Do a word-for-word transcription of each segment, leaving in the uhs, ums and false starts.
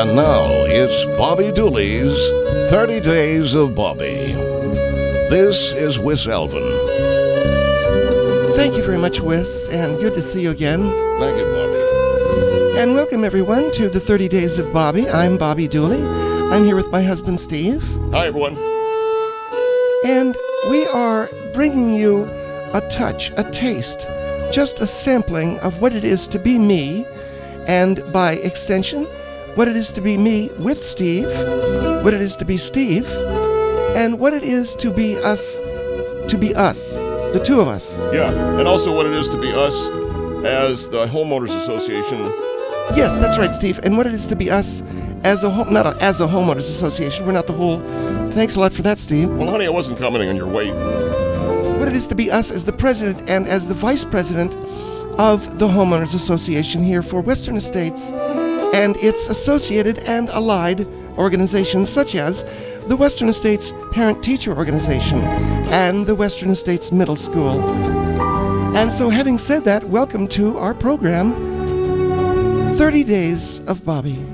And now it's Bobby Dooley's thirty Days of Bobby. This is Wes Alvin. Thank you very much, Wes, and good to see you again. Thank you, Bobby. And welcome, everyone, to the thirty Days of Bobby. I'm Bobby Dooley. I'm here with my husband, Steve. Hi, everyone. And we are bringing you a touch, a taste, just a sampling of what it is to be me, and by extension, what it is to be me with Steve, what it is to be Steve, and what it is to be us, to be us, the two of us. Yeah, and also what it is to be us as the Homeowners Association. Yes, that's right, Steve. And what it is to be us as a home, not a, as a Homeowners Association. We're not the whole. Thanks a lot for that, Steve. Well, honey, I wasn't commenting on your weight. What it is to be us as the president and as the vice president of the Homeowners Association here for Western Estates and its associated and allied organizations such as the Western Estates Parent-Teacher Organization and the Western Estates Middle School. And so having said that, welcome to our program, thirty Days of Bobby.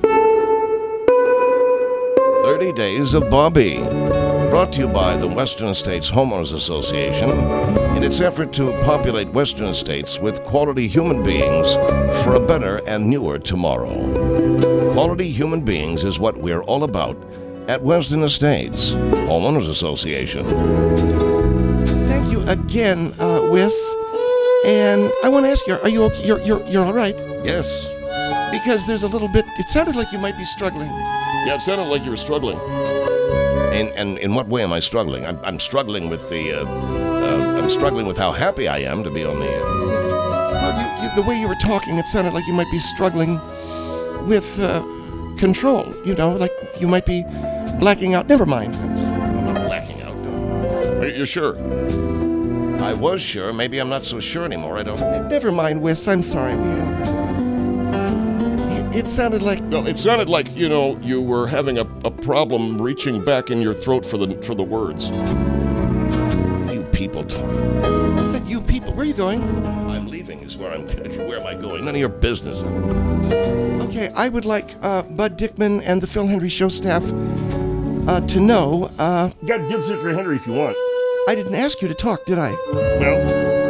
thirty Days of Bobby, brought to you by the Western Estates Homeowners Association in its effort to populate Western Estates with quality human beings for a better and newer tomorrow. Quality human beings is what we're all about at Western Estates Homeowners Association. Thank you again, uh, Wes. And I want to ask you, are you okay? You're, you're, you're all right? Yes. Because there's a little bit, it sounded like you might be struggling. Yeah, it sounded like you were struggling. And, and in what way am I struggling? I'm, I'm struggling with the, uh, uh, I'm struggling with how happy I am to be on the... Uh... Well, you, you, the way you were talking, it sounded like you might be struggling with uh, control. You know, like you might be blacking out. Never mind. I'm not blacking out. No. Are you sure? I was sure. Maybe I'm not so sure anymore. I don't... Never mind, Wes. I'm sorry. We, uh, It sounded like... No, it sounded like, you know, you were having a, a problem reaching back in your throat for the for the words. You people talk. I said, you people. Where are you going? I'm leaving is where I'm... Where am I going? None of your business. Okay, I would like uh, Bud Dickman and the Phil Hendry Show staff uh, to know... Uh, God gives it for Henry if you want. I didn't ask you to talk, did I? Well...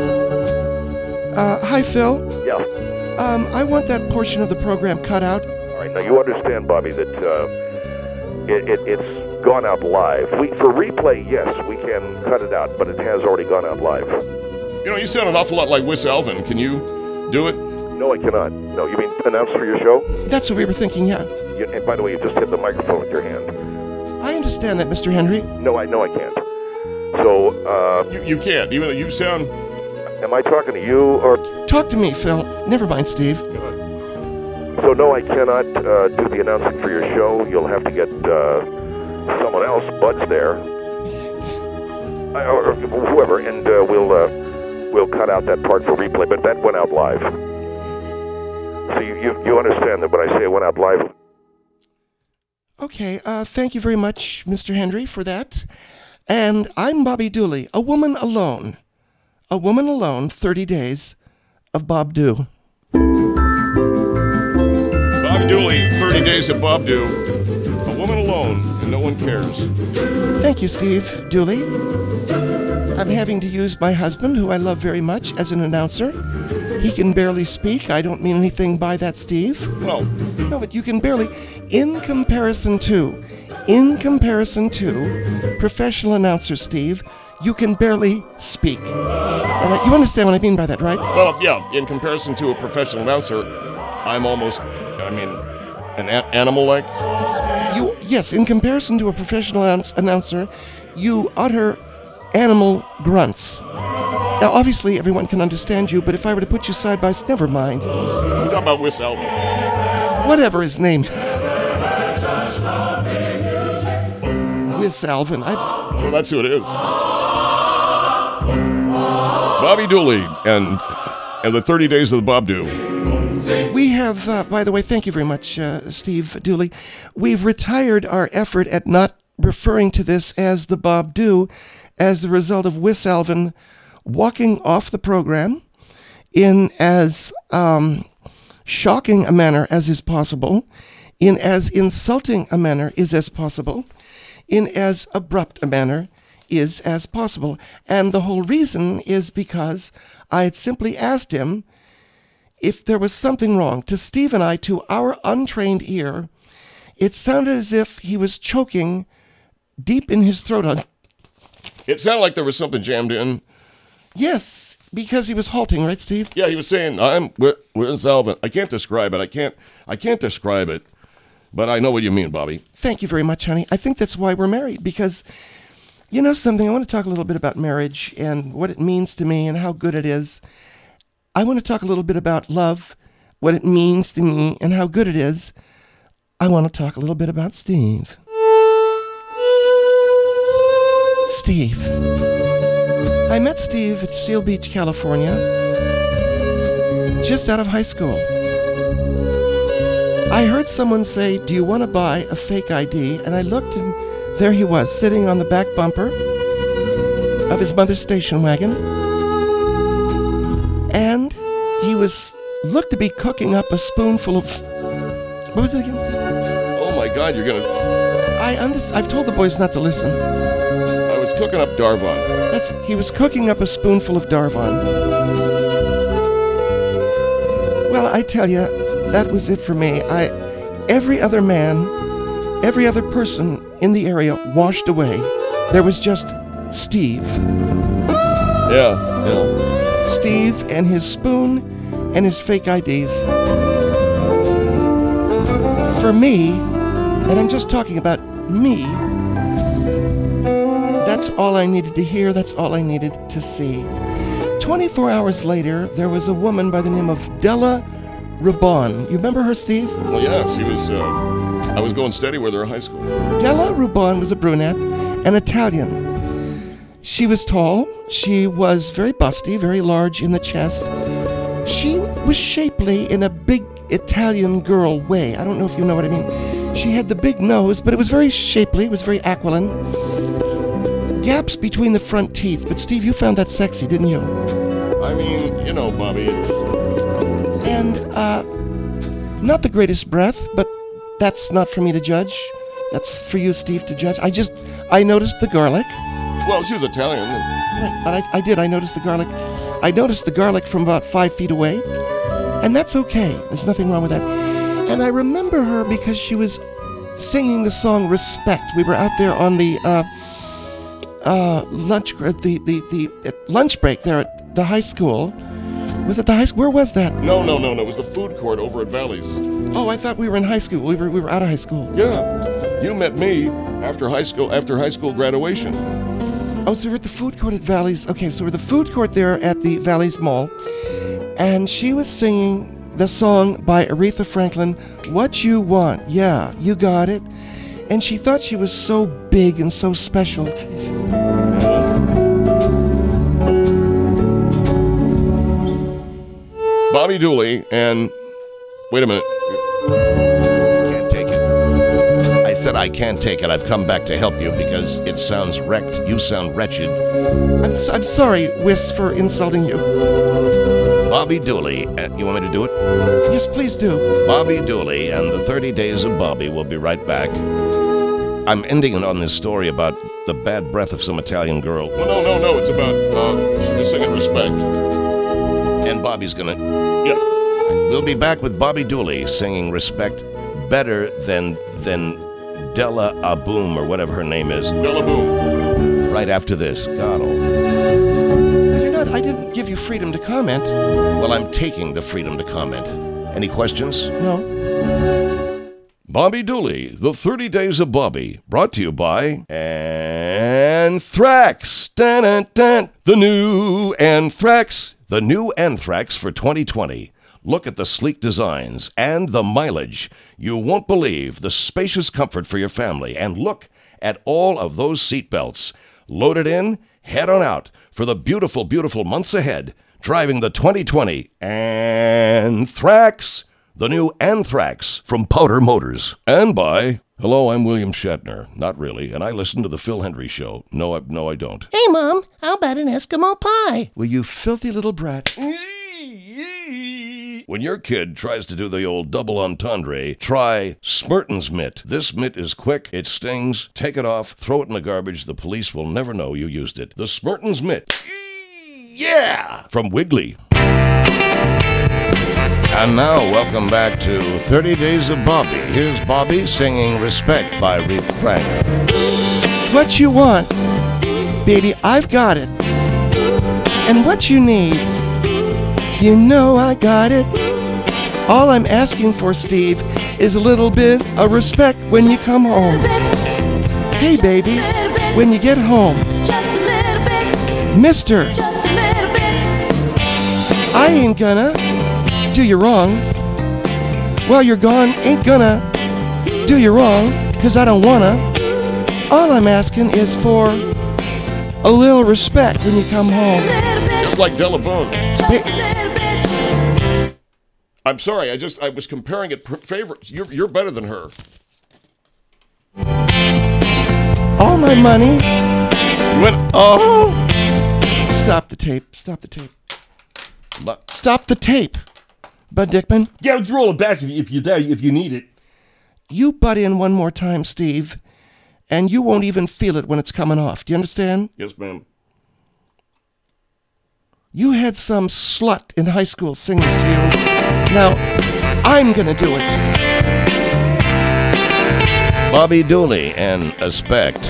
Uh, hi, Phil. Yeah. Um, I want that portion of the program cut out. All right. Now you understand, Bobby, that uh, it, it, it's gone out live. We for replay, yes, we can cut it out, but it has already gone out live. You know, you sound an awful lot like Wes Alvin. Can you do it? No, I cannot. No, you mean announce for your show? That's what we were thinking, yeah. You, and by the way, you just hit the microphone with your hand. I understand that, Mister Henry. No, I know I can't. So, uh... You, you can't, even though you sound... Am I talking to you, or... Talk to me, Phil. Never mind, Steve. So, no, I cannot uh, do the announcing for your show. You'll have to get uh, someone else. Bud's there. Uh, or whoever, and uh, we'll uh, we'll cut out that part for replay, but that went out live. So you, you, you understand that when I say it went out live... Okay, uh, thank you very much, Mister Henry, for that. And I'm Bobby Dooley, a woman alone. A woman alone, thirty Days of Bob Do. Bobby Dooley, thirty Days of Bob Do. A woman alone, and no one cares. Thank you, Steve Dooley. I'm having to use my husband, who I love very much, as an announcer. He can barely speak. I don't mean anything by that, Steve. Well... No, but you can barely... In comparison to... In comparison to... Professional announcers, Steve... You can barely speak. All right, you understand what I mean by that, right? Well, yeah, in comparison to a professional announcer, I'm almost, I mean, an a- animal-like. You, yes, in comparison to a professional announce- announcer, you utter animal grunts. Now, obviously, everyone can understand you, but if I were to put you side by side, never mind. We're talking about Wes Alvin. Whatever his name. Wes Alvin. I... Well, that's who it is. Bobby Dooley and and the thirty Days of the Bob Do. We have, uh, by the way, thank you very much, uh, Steve Dooley. We've retired our effort at not referring to this as the Bob Do as the result of Wes Alvin walking off the program in as um, shocking a manner as is possible in as insulting a manner is as possible, in as abrupt a manner is as possible. And the whole reason is because I had simply asked him if there was something wrong. To Steve and I, to our untrained ear, it sounded as if he was choking deep in his throat. On It sounded like there was something jammed in. Yes, because he was halting, right, Steve? Yeah, he was saying, I'm with, with Alvin. I can't describe it. I can't, I can't describe it, but I know what you mean, Bobby. Thank you very much, honey. I think that's why we're married, because you know something? I want to talk a little bit about marriage and what it means to me and how good it is. I want to talk a little bit about love, what it means to me and how good it is. I want to talk a little bit about Steve. Steve. I met Steve at Seal Beach, California, just out of high school. I heard someone say, do you want to buy a fake I D? And I looked, and there he was, sitting on the back bumper of his mother's station wagon. And he was, looked to be cooking up a spoonful of, what was it again, Steve? Oh my God, you're going to... I under, I've told the boys not to listen. I was cooking up Darvon. That's, he was cooking up a spoonful of Darvon. Well, I tell you, that was it for me. I, every other man, every other person in the area washed away. There was just Steve. Yeah, yeah. Steve and his spoon and his fake I Ds. For me, and I'm just talking about me, that's all I needed to hear, that's all I needed to see. twenty-four hours later, there was a woman by the name of Della Rubon. You remember her, Steve? Well, yeah, she was, uh, I was going steady with her in high school. Della Rubon was a brunette, an Italian. She was tall, she was very busty, very large in the chest. She was shapely in a big Italian girl way. I don't know if you know what I mean. She had the big nose, but it was very shapely, it was very aquiline. Gaps between the front teeth, but Steve, you found that sexy, didn't you? I mean, you know, Bobby, it's... And, uh, not the greatest breath, but that's not for me to judge. That's for you, Steve, to judge. I just, I noticed the garlic. Well, she was Italian. Right, but I, I did, I noticed the garlic. I noticed the garlic from about five feet away. And that's okay. There's nothing wrong with that. And I remember her because she was singing the song Respect. We were out there on the, uh, uh, lunch, the, the, the uh, lunch break there at the high school. Was it the high school? Where was that? No, no, no, no. It was the food court over at Valley's. Oh, I thought we were in high school. We were we were out of high school. Yeah. You met me after high school, after high school graduation. Oh, so we're at the food court at Valley's. Okay, so we're at the food court there at the Valley's Mall. And she was singing the song by Aretha Franklin, What You Want. Yeah, you got it. And she thought she was so big and so special. Bobby Dooley and... Wait a minute. Can't take it. I said I can't take it. I've come back to help you because it sounds wrecked. You sound wretched. I'm, so, I'm sorry, Wiss, for insulting you. Bobby Dooley, uh, you want me to do it? Yes, please do. Bobby Dooley and the thirty days of Bobby will be right back. I'm ending it on this story about the bad breath of some Italian girl. Well, no, no, no. It's about uh, she was singing Respect. And Bobby's gonna... Yeah. We'll be back with Bobby Dooley singing Respect better than than Della Aboom or whatever her name is. Della Boom. Right after this. God, oh. You're not, I didn't give you freedom to comment. Well, I'm taking the freedom to comment. Any questions? No. Bobby Dooley, the thirty days of Bobby, brought to you by Anthrax. Dun, dun, dun. The new Anthrax. The new Anthrax for twenty twenty. Look at the sleek designs and the mileage. You won't believe the spacious comfort for your family. And look at all of those seat belts. Loaded in, head on out for the beautiful, beautiful months ahead. Driving the twenty twenty Anthrax. The new Anthrax from Powder Motors. And by... Hello, I'm William Shatner. Not really. And I listen to the Phil Hendry Show. No, I, no, I don't. Hey, Mom, how about an Eskimo pie? Well, you filthy little brat. When your kid tries to do the old double entendre, try Smerton's mitt. This mitt is quick, it stings, take it off, throw it in the garbage, the police will never know you used it. The Smerton's mitt. Yeah! From Wiggly. And now, welcome back to thirty Days of Bobby. Here's Bobby singing Respect by Aretha Franklin. What you want, baby, I've got it. And what you need, you know I got it. All I'm asking for, Steve, is a little bit of respect when you come home. Hey, baby, when you get home. Mister, I ain't gonna do you wrong. While you're gone, ain't gonna do you wrong, 'cause I don't wanna. All I'm asking is for a little respect when you come home. Just like Della Boone. Ba- I'm sorry, I just, I was comparing it, favorites. You're, you're better than her. all my money. You went, oh! Stop the tape. Stop the tape. Stop the tape, Bud Dickman. Yeah, roll it back if you, if you if you need it. You butt in one more time, Steve, and you won't even feel it when it's coming off. Do you understand? Yes, ma'am. You had some slut in high school sing this to you. Now, I'm gonna do it. Bobby Dooley and Aspect.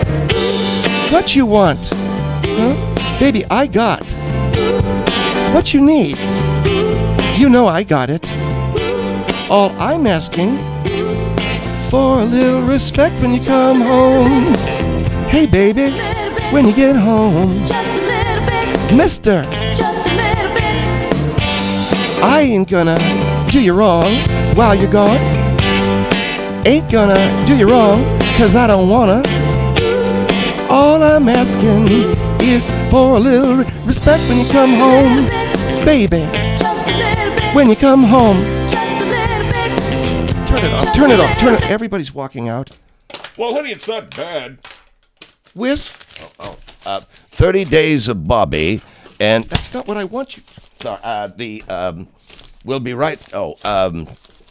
What you want? Huh? Baby, I got. What you need? You know I got it. All I'm asking for a little respect when you come home. Hey, baby, when you get home. Just a little bit, Mister, just a little bit. I ain't gonna do you wrong while you're gone. Ain't gonna do you wrong, 'cause I don't wanna. All I'm asking is for a little respect when you come home. Baby, Just a little bit, when you come home. just a little bit. Turn it off, turn it off, turn it. Everybody's walking out. Well, honey, it's not bad. Whis, Uh, thirty Days of Bobby. And that's not what I want you. sorry, uh, the, um, we'll be right. Oh, um,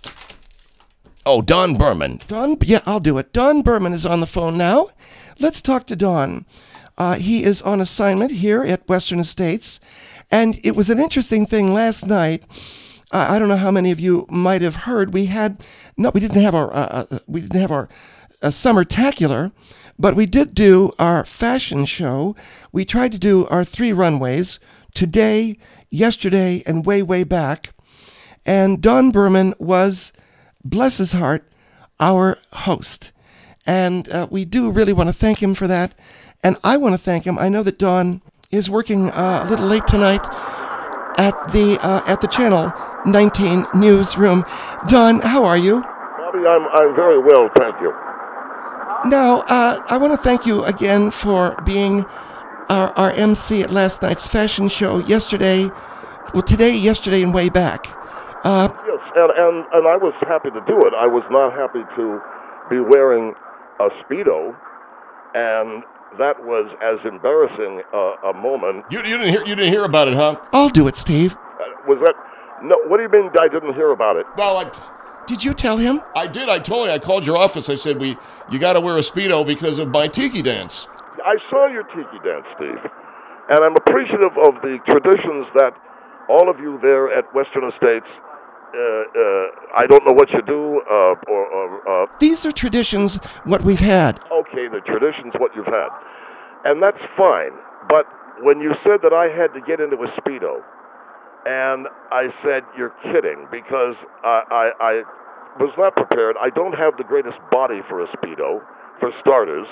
oh, Don Berman. Don, yeah, I'll do it. Don Berman is on the phone now. Let's talk to Don. Uh, he is on assignment here at Western Estates, and it was an interesting thing last night. Uh, I don't know how many of you might have heard. We had no, we didn't have our uh, uh, we didn't have our uh, summer-tacular, but we did do our fashion show. We tried to do our three runways today, yesterday, and way way back. And Don Berman was, bless his heart, our host. And uh, we do really want to thank him for that. And I want to thank him. I know that Don is working uh, a little late tonight at the uh, at the Channel nineteen newsroom. Don, how are you? Bobby, I'm I'm very well, thank you. Now, uh, I want to thank you again for being our, our M C at last night's fashion show yesterday. Well, today, yesterday, and way back. Uh, Yes, and, and and I was happy to do it. I was not happy to be wearing a Speedo, and that was as embarrassing uh, a moment. You, you didn't hear you didn't hear about it, huh? I'll do it, Steve. Uh, was that? No. What do you mean? I didn't hear about it. Well, I, Did you tell him? I did. I told you. I called your office. I said we you got to wear a Speedo because of my tiki dance. I saw your tiki dance, Steve, and I'm appreciative of the traditions that all of you there at Western Estates. Uh, uh, I don't know what you do, uh, or, or uh, These are traditions, what we've had. okay, the tradition's what you've had. And that's fine. But when you said that I had to get into a Speedo, and I said, you're kidding, because I, I, I was not prepared. I don't have the greatest body for a Speedo, for starters.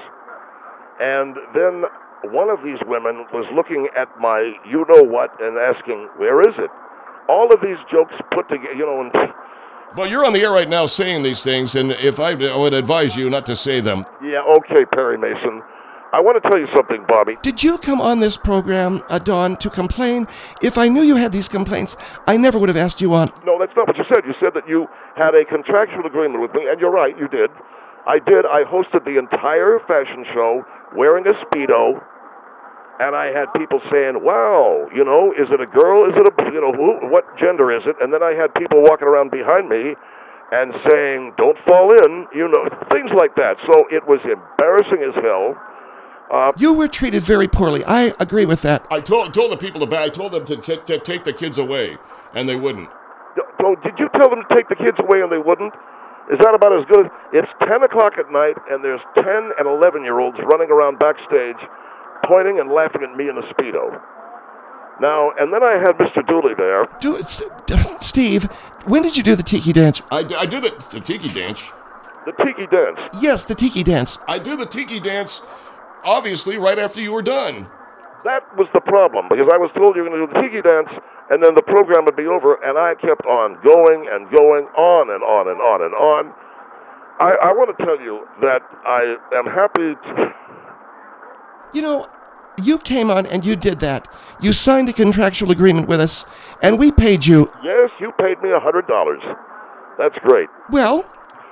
And then one of these women was looking at my you-know-what and asking, where is it? All of these jokes put together, you know, and... Well, you're on the air right now saying these things, and if I, I would advise you not to say them. Yeah, okay, Perry Mason. I want to tell you something, Bobby. Did you come on this program, uh, Dawn, to complain? If I knew you had these complaints, I never would have asked you on. No, that's not what you said. You said that you had a contractual agreement with me, and you're right, you did. I did. I hosted the entire fashion show wearing a Speedo, And I had people saying, wow, you know, is it a girl? Is it a, you know, who, what gender is it? And then I had people walking around behind me and saying, don't fall in, you know, things like that. So it was embarrassing as hell. Uh, You were treated very poorly. I agree with that. I told told the people to back. I told them to, t- to take the kids away, and they wouldn't. so did you tell them to take the kids away and they wouldn't? Is that about as good? It's ten o'clock at night, and there's ten and eleven-year-olds running around backstage, pointing and laughing at me in a Speedo. Now, and then I had Mister Dooley there. Do, S- D- Steve, when did you do the tiki dance? I, d- I do the, the tiki dance. The tiki dance. Yes, the tiki dance. I do the tiki dance, obviously, right after you were done. That was the problem, because I was told you were going to do the tiki dance, and then the program would be over, and I kept on going and going on and on and on and on. I, I want to tell you that I am happy to... You know, you came on and you did that. You signed a contractual agreement with us, and we paid you. Yes, you paid me one hundred dollars. That's great. Well,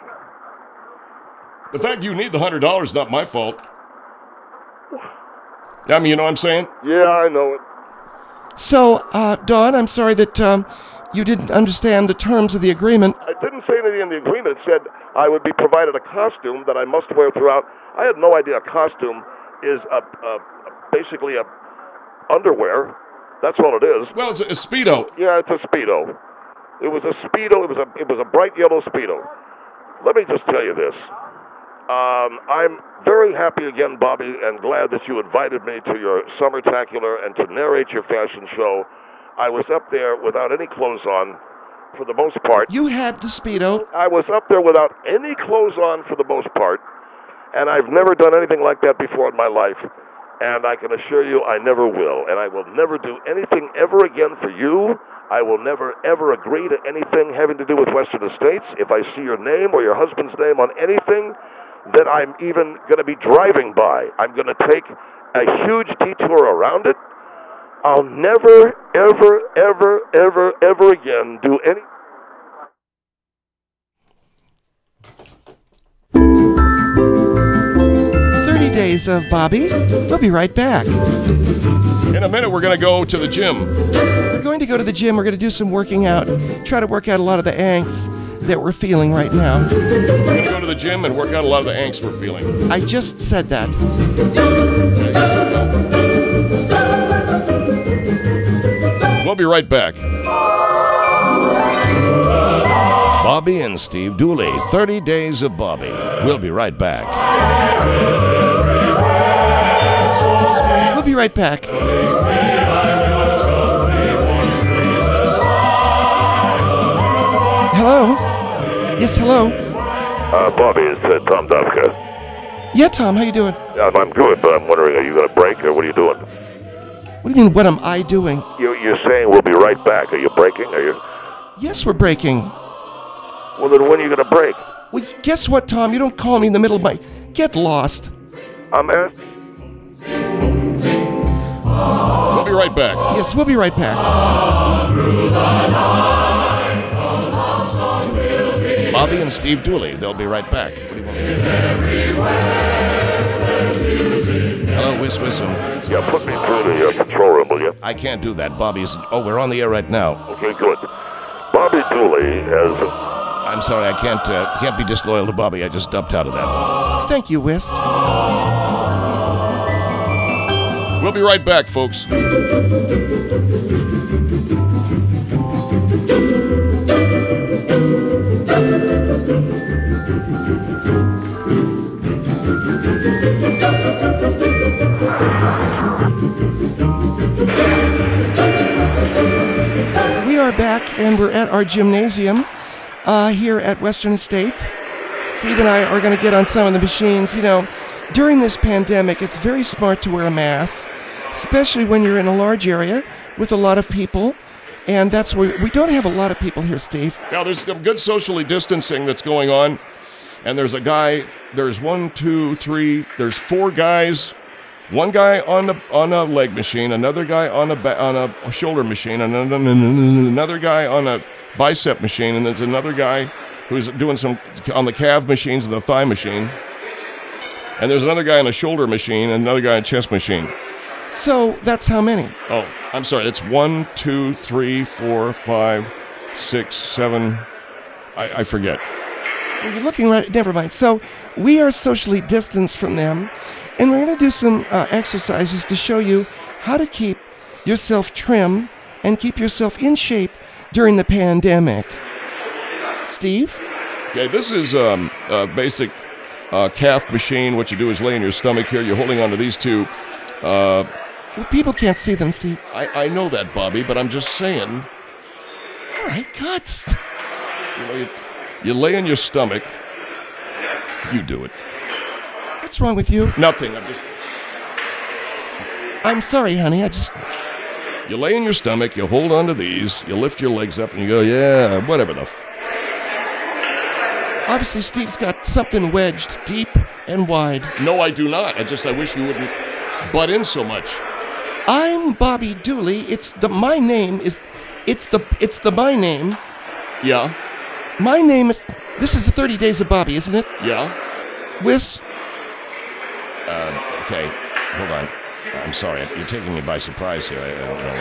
The fact you need the hundred dollars is not my fault. I mean, you know what I'm saying? Yeah, I know it. so, uh, Dawn, I'm sorry that um, you didn't understand the terms of the agreement. I didn't say anything in the agreement. It said I would be provided a costume that I must wear throughout. I had no idea a costume is a, a basically a underwear. That's all it is. Well, it's a, a Speedo. Yeah, it's a Speedo. It was a Speedo. It was a it was a bright yellow Speedo. Let me just tell you this. Um, I'm very happy again, Bobby, and glad that you invited me to your Summertacular and to narrate your fashion show. I was up there without any clothes on, for the most part. You had the Speedo. I was up there without any clothes on for the most part, and I've never done anything like that before in my life. And I can assure you I never will. And I will never do anything ever again for you. I will never, ever agree to anything having to do with Western Estates. If I see your name or your husband's name on anything that I'm even going to be driving by, I'm going to take a huge detour around it. I'll never, ever, ever, ever, ever again do any... thirty days of Bobby. We'll be right back. In a minute, we're going to go to the gym. We're going to go to the gym. We're going to do some working out. Try to work out a lot of the angst that we're feeling right now. We're going to go to the gym and work out a lot of the angst we're feeling. I just said that. We'll be right back. Bobby and Steve Dooley, thirty days of Bobby. We'll be right back. We'll be right back. Hello? Yes, hello? Uh, Bobby, it's uh, Tom Dufka. Yeah, Tom, how you doing? Um, I'm good, but I'm wondering, are you going to break, or what are you doing? What do you mean, what am I doing? You, you're saying we'll be right back. Are you breaking? Are you? Yes, we're breaking. Well, then when are you going to break? Well, guess what, Tom? You don't call me in the middle of my... Get lost. I'm asking. We'll be right back. Yes, we'll be right back. Bobby and Steve Dooley, they'll be right back. What do you want me to do? Hello, Whiz Wissam. Yeah, put me through the uh, control room, will you? I can't do that. Bobby's... Oh, we're on the air right now. Okay, good. Bobby Dooley has... I'm sorry, I can't uh, can't be disloyal to Bobby. I just dumped out of that one. Thank you, Whis. We'll be right back, folks. We are back, and we're at our gymnasium uh, here at Western Estates. Steve and I are going to get on some of the machines. You know, during this pandemic, it's very smart to wear a mask, especially when you're in a large area with a lot of people. And that's where we don't have a lot of people here, Steve. Now, there's some good socially distancing that's going on. And there's a guy, there's one, two, three, there's four guys. One guy on a on a leg machine, another guy on a ba- on a shoulder machine, and another guy on a bicep machine, and there's another guy who's doing some on the calf machines and the thigh machine. And there's another guy on a shoulder machine and another guy on a chest machine. So that's how many? Oh, I'm sorry. That's one, two, three, four, five, six, seven. I, I forget. Well, you're looking right. Never mind. So we are socially distanced from them, and we're going to do some uh, exercises to show you how to keep yourself trim and keep yourself in shape during the pandemic. Steve? Okay, this is um, a basic uh, calf machine. What you do is lay in your stomach here. You're holding on to these two. Uh, Well, people can't see them, Steve. I, I know that, Bobby, but I'm just saying. All right, guts. You know, you, you lay in your stomach. You do it. What's wrong with you? Nothing. I'm just. I'm sorry, honey. I just. You lay in your stomach. You hold on to these. You lift your legs up, and you go, yeah, whatever the. F-. Obviously, Steve's got something wedged deep and wide. No, I do not. I just I wish you wouldn't butt in so much. I'm Bobby Dooley. It's the my name is. It's the it's the my name. Yeah. My name is. This is the thirty Days of Bobby, isn't it? Yeah. Whis. Uh, okay. Hold on. I'm sorry. You're taking me by surprise here. I,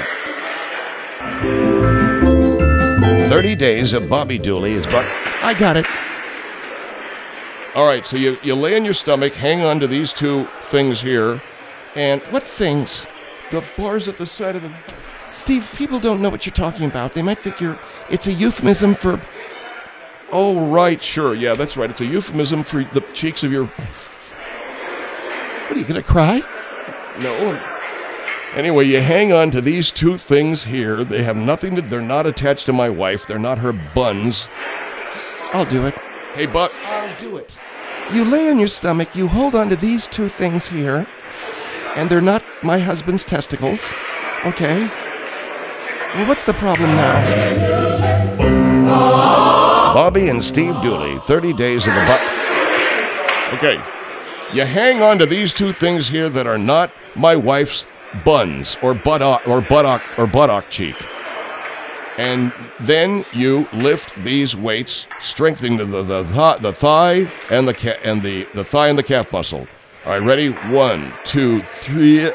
I don't know. thirty Days of Bobby Dooley is but. I got it. All right. So you, you lay in your stomach, hang on to these two things here, and What things? the bars at the side of the. Steve, people don't know what you're talking about. They might think you're. It's a euphemism for. Oh, right. Sure. Yeah, that's right. It's a euphemism for the cheeks of your. What are you gonna cry? No. Anyway, you hang on to these two things here. They have nothing to. They're not attached to my wife. They're not her buns. I'll do it. Hey, Buck. I'll do it. You lay on your stomach. You hold on to these two things here, and they're not my husband's testicles. Okay. Well, what's the problem now? Bobby and Steve Dooley, thirty Days of the Butt. Okay. You hang on to these two things here that are not my wife's buns or buttock or buttock or buttock cheek. And then you lift these weights, strengthening the the, the, th- the thigh and the ca- and the, the thigh and the calf muscle. All right, ready? One, two, three.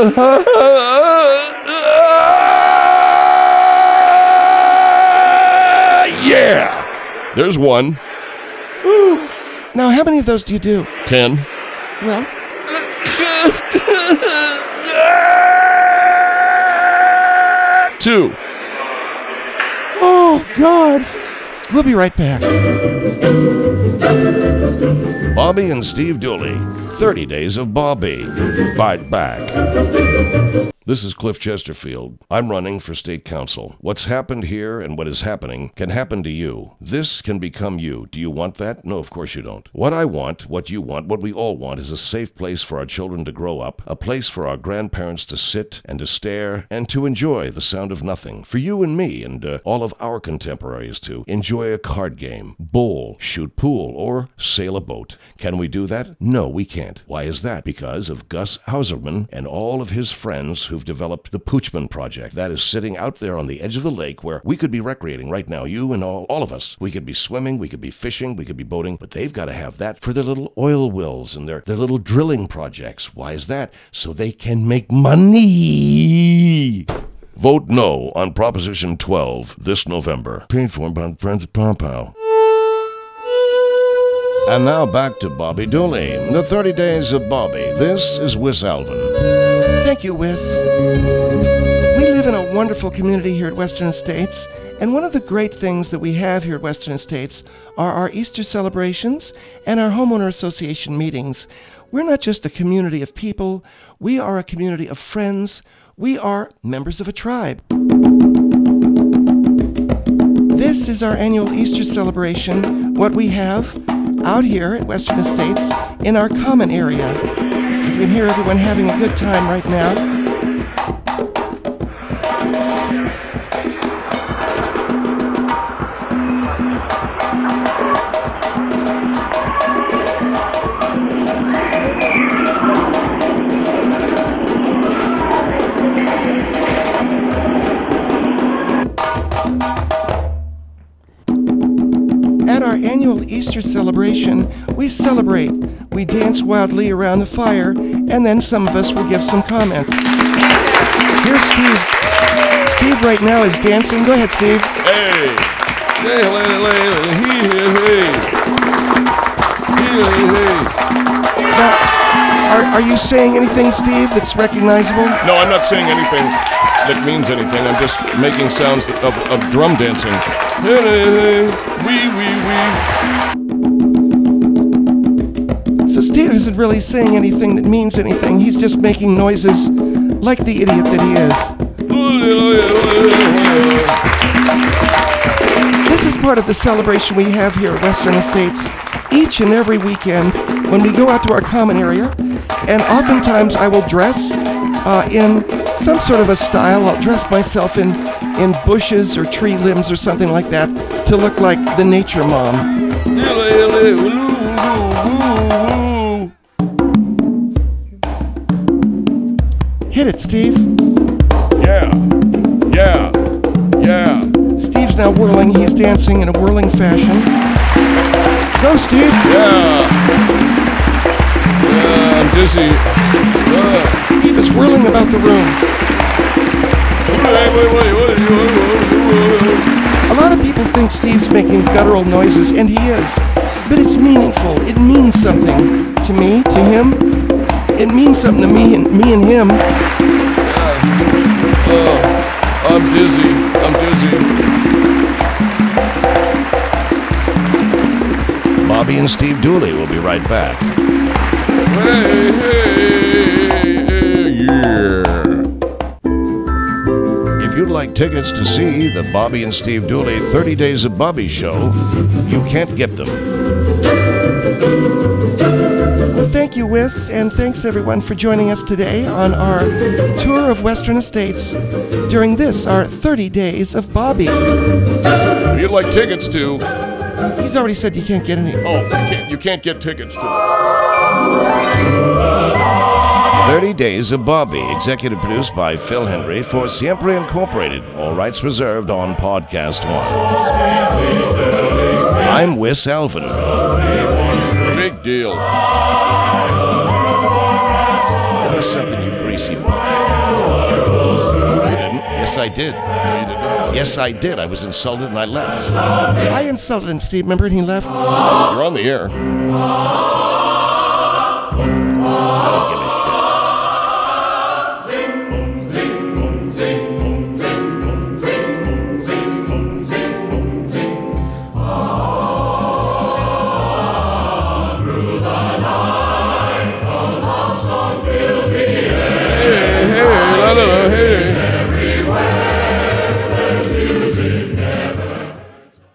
Yeah. There's one. Now, how many of those do you do? Ten. Well, Two. oh God. We'll be right back. Bobby and Steve Dooley, thirty Days of Bobby. Bite back. This is Cliff Chesterfield. I'm running for state council. What's happened here and what is happening can happen to you. This can become you. Do you want that? No, of course you don't. What I want, what you want, what we all want is a safe place for our children to grow up, a place for our grandparents to sit and to stare and to enjoy the sound of nothing. For you and me and uh, all of our contemporaries to enjoy a card game, bowl, shoot pool, or sail a boat. Can we do that? No, we can't. Why is that? Because of Gus Hauserman and all of his friends who've developed the Poochman Project. That is sitting out there on the edge of the lake where we could be recreating right now, you and all, all of us. We could be swimming, we could be fishing, we could be boating, but they've got to have that for their little oil wells and their, their little drilling projects. Why is that? So they can make money. Vote no on Proposition twelve this November. Paid for by friends at Pow Pow. And now back to Bobby Dooley, the thirty Days of Bobby. This is Wis Alvin. Thank you, Wis. We live in a wonderful community here at Western Estates, and one of the great things that we have here at Western Estates are our Easter celebrations and our homeowner association meetings. We're not just a community of people, we are a community of friends. We are members of a tribe. This is our annual Easter celebration, what we have out here at Western Estates in our common area. You can hear everyone having a good time right now. At our annual Easter celebration, we celebrate. We dance wildly around the fire, and then some of us will give some comments. Here's Steve. Steve right now is dancing. Go ahead, Steve. Hey! Hey, hey, hey, hey, hey, hey, hey. Now, are, are you saying anything, Steve, that's recognizable? No, I'm not saying anything that means anything. I'm just making sounds of, of drum dancing. Hey, hey, hey, wee, wee, wee. So Steve isn't really saying anything that means anything. He's just making noises like the idiot that he is. This is part of the celebration we have here at Western Estates each and every weekend when we go out to our common area, and oftentimes I will dress uh, in some sort of a style. I'll dress myself in, in bushes or tree limbs or something like that to look like the nature mom. Hit it, Steve. Yeah, yeah, yeah. Steve's now whirling. He's dancing in a whirling fashion. Go, Steve. Yeah. Yeah, I'm dizzy. Yeah. Steve is whirling about the room. A lot of people think Steve's making guttural noises, and he is. But it's meaningful. It means something to me, to him. It means something to me and me and him. Oh, I'm dizzy. I'm dizzy. Bobby and Steve Dooley will be right back. Hey, hey, hey, yeah. If you'd like tickets to see the Bobby and Steve Dooley thirty Days of Bobby show, you can't get them. Well, thank you, Wiss, and thanks everyone for joining us today on our tour of Western Estates during this, our thirty Days of Bobby. If you'd like tickets to... He's already said you can't get any. Oh, you can't, you can't get tickets to... thirty Days of Bobby, executive produced by Phil Henry for Siempre Incorporated. All rights reserved on Podcast One. I'm Wiss Alvin. Big deal. Give me something, you greasy bum. You didn't? Yes, I did. No, you did not. Yes, I did. I was insulted and I left. I insulted him, Steve, remember, and he left. You're on the air. I don't give